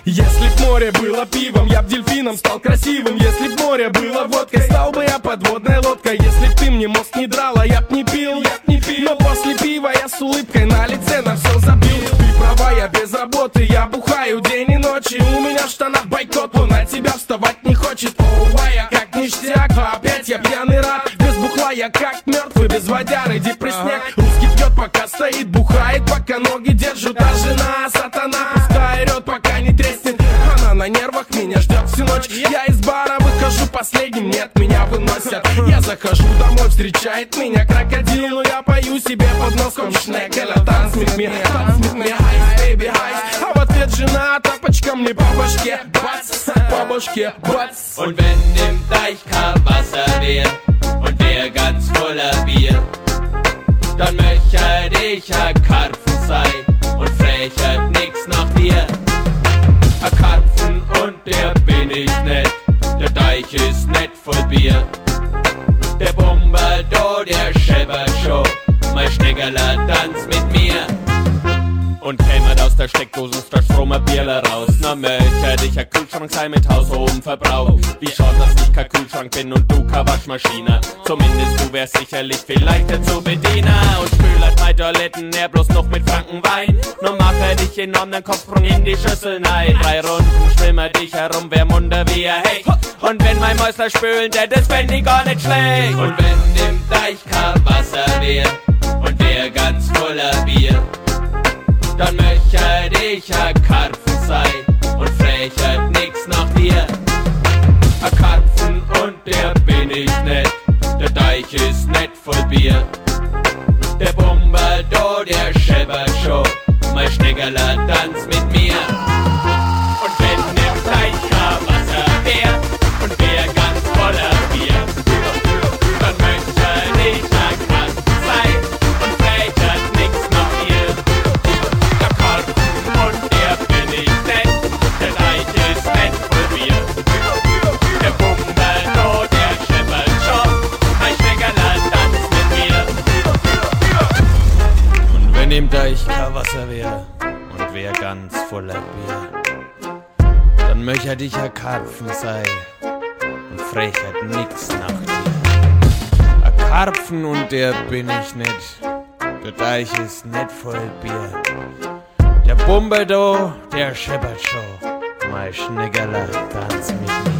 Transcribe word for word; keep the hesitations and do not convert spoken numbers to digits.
Если б море было пивом, я б дельфином стал красивым. Если б море было водкой, стал бы я подводной лодкой. Если б ты мне мозг не драла, я б не пил, я б не пил. Но после пива я с улыбкой на лице на все забил. Ты права, я без работы, я бухаю день и ночь. И у меня в штанах бойкот, он от тебя вставать не хочет. Ова, я как ништяк, а опять я пьяный рад. Без бухла я как мертвый, без водяры депрессняк. Русский пьет, пока стоит, бухает, пока ноги держит. А жена сатана, пускай орет, пока не треснет. Она на нервах, меня ждет всю ночь. Я из бара выхожу последним, нет, меня выносят. Я захожу домой, встречает меня крокодил. Но я пою себе под носком шнекеля. Танц mit mir, танц mit mir, heiß, baby, heiß. А в ответ жена тапочком мне по башке, бац, по башке, бац. Und wenn im Deich kein Wasser wär und wär ganz voller Bier, dann möchte ich a Karpfen sein und frechert nix nach dir. A Karpfen und der bin ich nicht, der Deich ist nicht voll Bier. Der Bumper da, der scheppert schon, mein Schneckerler tanzt mit mir. Und kämert aus der Steckdose der Strom ein Bierler raus. Na möchte ich ein Kühlschrank sein mit haushohem Verbrauch. Wie schaut, dass ich kein Kühlschrank bin und du keine Waschmaschine? Zumindest du wärst sicherlich viel leichter zu bedienen. Und spülert mein Toiletten eher bloß noch mit Frankenwein. Nur mache dich enorm den Kopfsprung in die Schüssel nein. Drei Runden schwimmer dich herum, wer munter wie ein Hecht. Und wenn mein Mäusler spülen, der das fänd ich gar nicht schlecht. Und wenn im Deich kein Wasser wär und wär ganz voller Bier, dann möchte ich a Karpfen sein und frechert nix nach dir. A Karpfen und der bin ich nicht, der Deich ist nicht voll Bier. Der Bumper da, der scheppert schon, mein Schneckerler tanzt mit mir. Und wenn im Deich kein Wasser wär und wär ganz voller Bier, dann möchte ich a Karpfen sein und frechert nix nach dir. Und der bin ich nicht, der Deich ist nicht voll Bier. Der Bumper da, der scheppert schon, mein Schneckerler tanzt mit mir. Und wenn im Deich kein Wasser wär und wär ganz voller Bier, dann möchte ich a Karpfen sei und frechert nix nach dir. A Karpfen und der bin ich nicht, der Deich ist nicht voll Bier. Der Bumper da, der scheppert schon, mein Schneckerler tanzt mit mir.